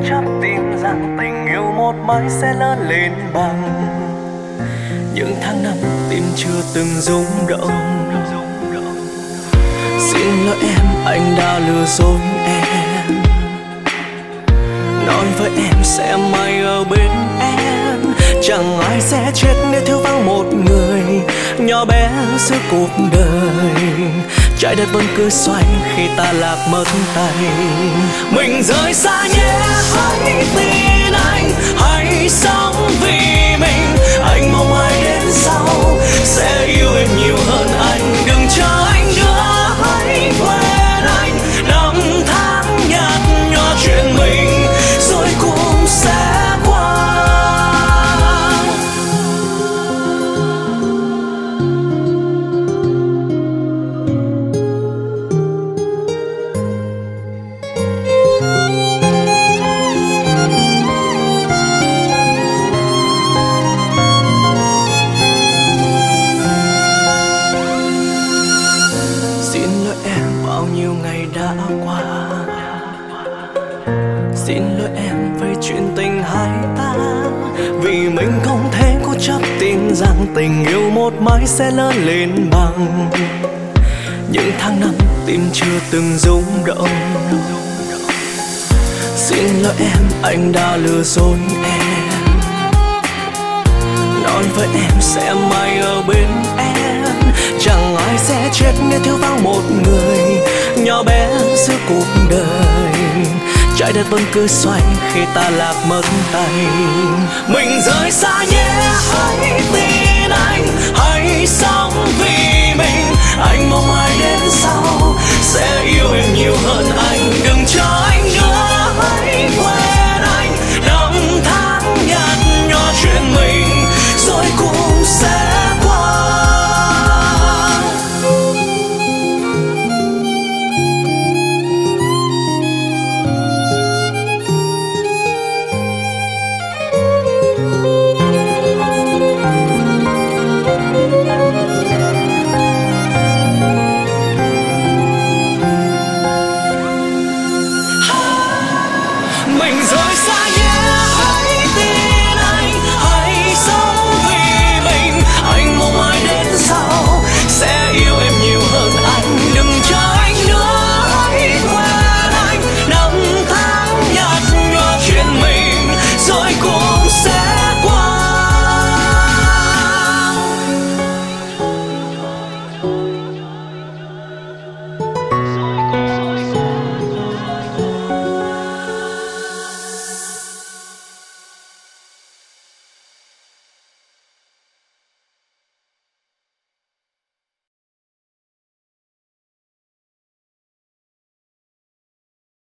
chấp tin rằng tình yêu một mãi sẽ lớn lên bằng những tháng năm tim chưa từng rung động. Xin lỗi em, anh đã lừa dối em, nói với em sẽ mãi ở bên em. Chẳng ai sẽ chết nếu thiếu vắng một người nhỏ bé giữa cuộc đời. Trái đất vẫn cứ xoay khi ta lạc mất tay. Mình rời xa nhé, hãy tin anh, hãy sống vì mình. Anh mong ai đến sau sẽ yêu em nhiều hơn anh. Đừng chờ anh nữa, hãy quên anh. Năm tháng nhạt nhòa chuyện mình rồi cũng sẽ qua. Xin lỗi em về chuyện tình hai ta, vì mình không thể cố chấp tin rằng tình yêu một mãi sẽ lớn lên bằng những tháng năm tim chưa từng rung động. Xin lỗi em, anh đã lừa dối em, nói với em sẽ mãi ở bên em. Chẳng ai sẽ chết nếu thiếu vắng một người nhỏ bé giữa cuộc đời. Trái đất vẫn cứ xoay khi ta lạc mất tay. Mình rời xa nhé, hãy tin anh, hãy sống vì mình. Anh mong ai đến sau sẽ yêu em nhiều hơn anh. Đừng chờ anh nữa, hãy quên anh. Năm tháng nhạt nhòa chuyện mình rồi cũng sẽ qua. Mình rời